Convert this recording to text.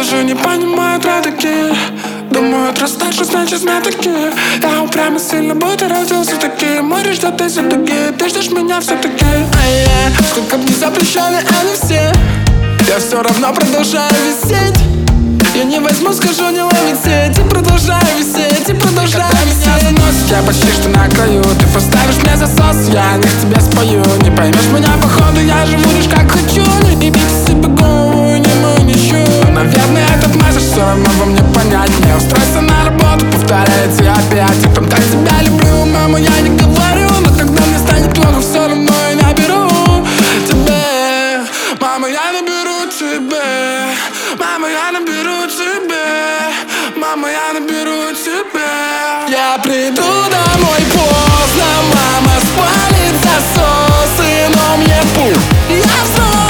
даже не понимают родики. Думают, раз старше, значит знатоки. Я упрямый сильно, будто родился таки. Море ждет из-за дуги, ты ждешь меня все-таки. Сколько б не запрещены они все, я все равно продолжаю висеть. Я не возьму, скажу, не ловить сеть. И продолжаю висеть, и продолжаю висеть. Когда меня заносит, я почти что на краю. Ты поставишь мне засос, я о них тебе спою. Не поймешь меня походу, я живу лишь как хочу. Не бить себе голову, не мою нищу. Наверное, этот месседж все равно во мне понять. Не устройся на работу, повторяется опять. Я там так тебя люблю, мама, я не говорю. Но когда мне станет плохо, все равно я наберу тебе. Мама, я наберу тебе. Мама, я наберу тебе. Мама, я наберу тебе. Я приду домой поздно, мама спалит засосы, но мне пух, я взрослый.